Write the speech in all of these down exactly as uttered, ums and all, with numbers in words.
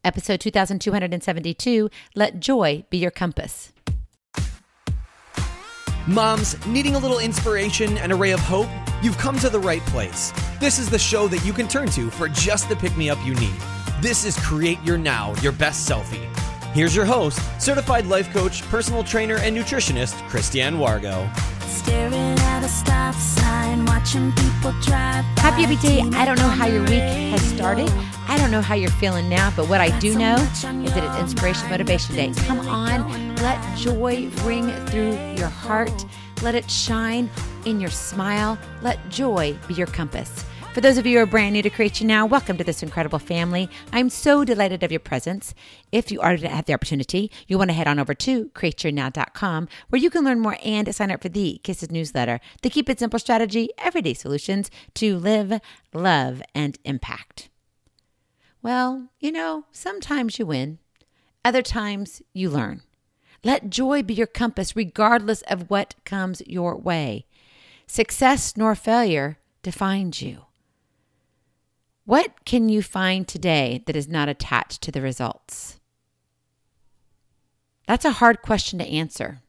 Episode two thousand two hundred seventy-two, Let Joy Be Your Compass. Moms, needing a little inspiration and a ray of hope? You've come to the right place. This is the show that you can turn to for just the pick-me-up you need. This is Create Your Now, Your Best Selfie. Here's your host, certified life coach, personal trainer, and nutritionist, Christiane Wargo. Staring at a stop sign, watching people drive by. Happy every day. I don't know how your week has started. I don't know how you're feeling now, but what I do know is that it's Inspiration Motivation Day. Come on, let joy ring through your heart. Let it shine in your smile. Let joy be your compass. For those of you who are brand new to Create Your Now, welcome to this incredible family. I'm so delighted of your presence. If you are to have the opportunity, you want to head on over to create your now dot com, where you can learn more and sign up for the Kisses newsletter, the Keep It Simple strategy, everyday solutions to live, love, and impact. Well, you know, sometimes you win. Other times you learn. Let joy be your compass regardless of what comes your way. Success nor failure defines you. What can you find today that is not attached to the results? That's a hard question to answer.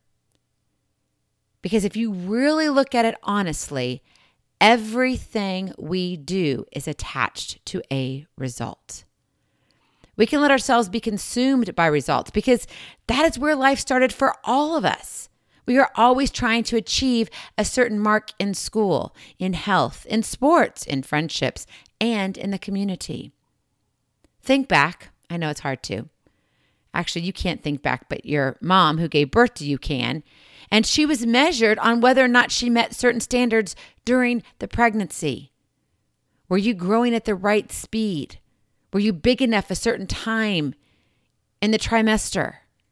Because if you really look at it honestly, everything we do is attached to a result. We can let ourselves be consumed by results because that is where life started for all of us. We are always trying to achieve a certain mark in school, in health, in sports, in friendships, and in the community. Think back. I know it's hard to. Actually, you can't think back, but your mom who gave birth to you can. And she was measured on whether or not she met certain standards during the pregnancy. Were you growing at the right speed? Were you big enough a certain time in the trimester?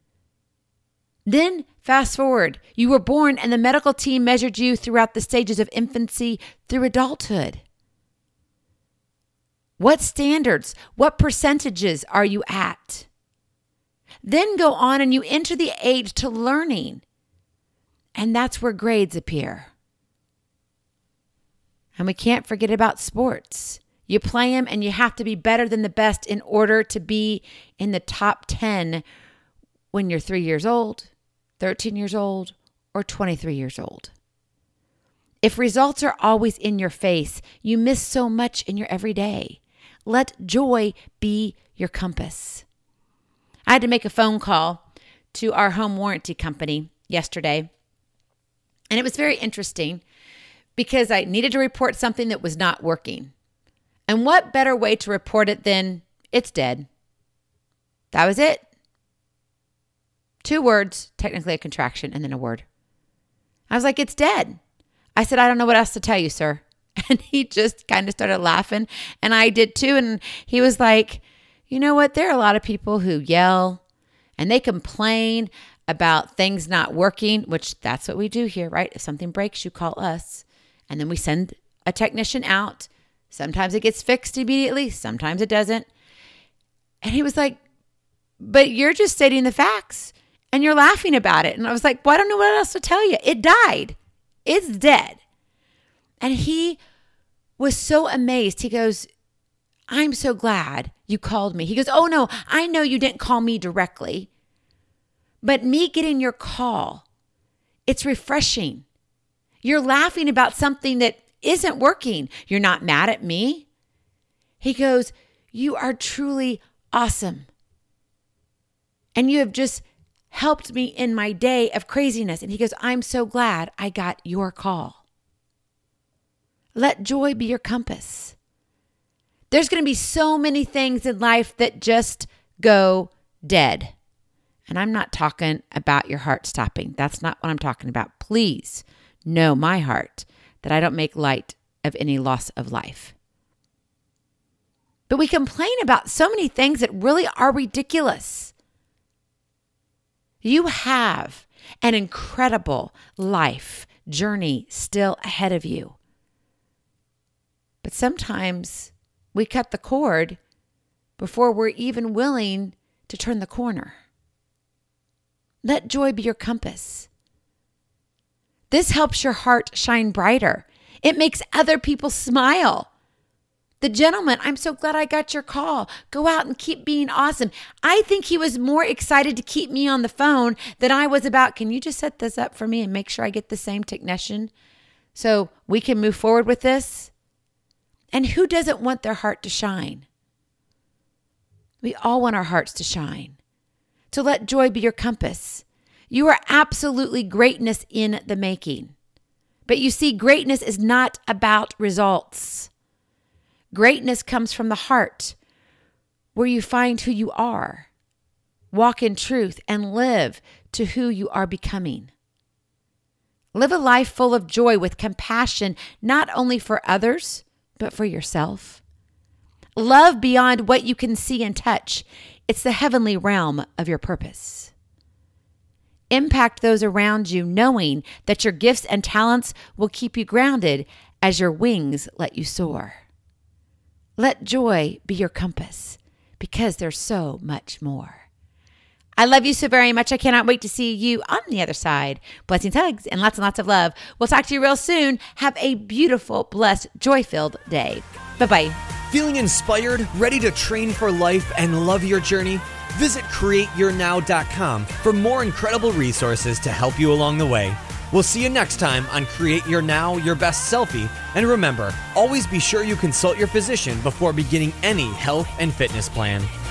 Then fast forward, you were born and the medical team measured you throughout the stages of infancy through adulthood. What standards, what percentages are you at? Then go on and you enter the age to learning. And that's where grades appear. And we can't forget about sports. You play them and you have to be better than the best in order to be in the top ten when you're three years old, thirteen years old, or twenty-three years old. If results are always in your face, you miss so much in your everyday. Let joy be your compass. I had to make a phone call to our home warranty company yesterday, and it was very interesting because I needed to report something that was not working. And what better way to report it than it's dead? That was it. Two words, technically a contraction, and then a word. I was like, it's dead. I said, I don't know what else to tell you, sir. And he just kind of started laughing, and I did too. And he was like, you know what? There are a lot of people who yell and they complain about things not working, which that's what we do here, right? If something breaks, you call us, and then we send a technician out. Sometimes it gets fixed immediately. Sometimes it doesn't. And he was like, but you're just stating the facts and you're laughing about it. And I was like, well, I don't know what else to tell you. It died. It's dead. And he was so amazed. He goes, I'm so glad you called me. He goes, oh no, I know you didn't call me directly, but me getting your call, it's refreshing. You're laughing about something that isn't working. You're not mad at me. He goes, you are truly awesome. And you have just helped me in my day of craziness. And he goes, I'm so glad I got your call. Let joy be your compass. There's going to be so many things in life that just go dead. And I'm not talking about your heart stopping. That's not what I'm talking about. Please know my heart, that I don't make light of any loss of life. But we complain about so many things that really are ridiculous. You have an incredible life journey still ahead of you. But sometimes we cut the cord before we're even willing to turn the corner. Let joy be your compass. This helps your heart shine brighter. It makes other people smile. The gentleman, I'm so glad I got your call. Go out and keep being awesome. I think he was more excited to keep me on the phone than I was about, can you just set this up for me and make sure I get the same technician so we can move forward with this? And who doesn't want their heart to shine? We all want our hearts to shine. So let joy be your compass. You are absolutely greatness in the making. But you see, greatness is not about results. Greatness comes from the heart, where you find who you are, walk in truth, and live to who you are becoming. Live a life full of joy with compassion, not only for others, but for yourself. Love beyond what you can see and touch. It's the heavenly realm of your purpose. Impact those around you, knowing that your gifts and talents will keep you grounded as your wings let you soar. Let joy be your compass, because there's so much more. I love you so very much. I cannot wait to see you on the other side. Blessings, hugs, and lots and lots of love. We'll talk to you real soon. Have a beautiful, blessed, joy-filled day. Bye-bye. Feeling inspired, ready to train for life and love your journey? Visit create your now dot com for more incredible resources to help you along the way. We'll see you next time on Create Your Now, Your Best Selfie. And remember, always be sure you consult your physician before beginning any health and fitness plan.